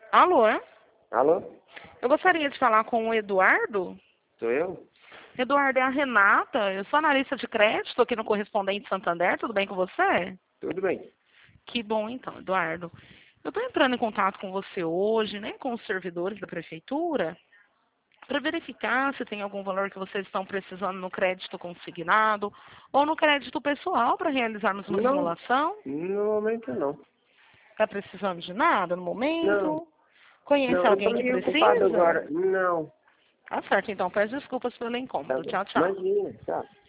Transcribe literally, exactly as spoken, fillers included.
Alô? Alô? Eu gostaria de falar com o Eduardo. Sou eu? Eduardo, é a Renata. Eu sou analista de crédito aqui no Correspondente Santander. Tudo bem com você? Tudo bem. Que bom, então, Eduardo. Eu estou entrando em contato com você hoje, né, com os servidores da prefeitura, para verificar se tem algum valor que vocês estão precisando no crédito consignado ou no crédito pessoal para realizarmos uma Não, simulação. no momento não. Está precisando de nada no Não, momento? Conhece não, eu tô alguém que meio ocupado precisa? agora. Não. Tá certo, então peço desculpas pelo Tá incômodo. bom. Tchau, tchau. Imagina, tchau.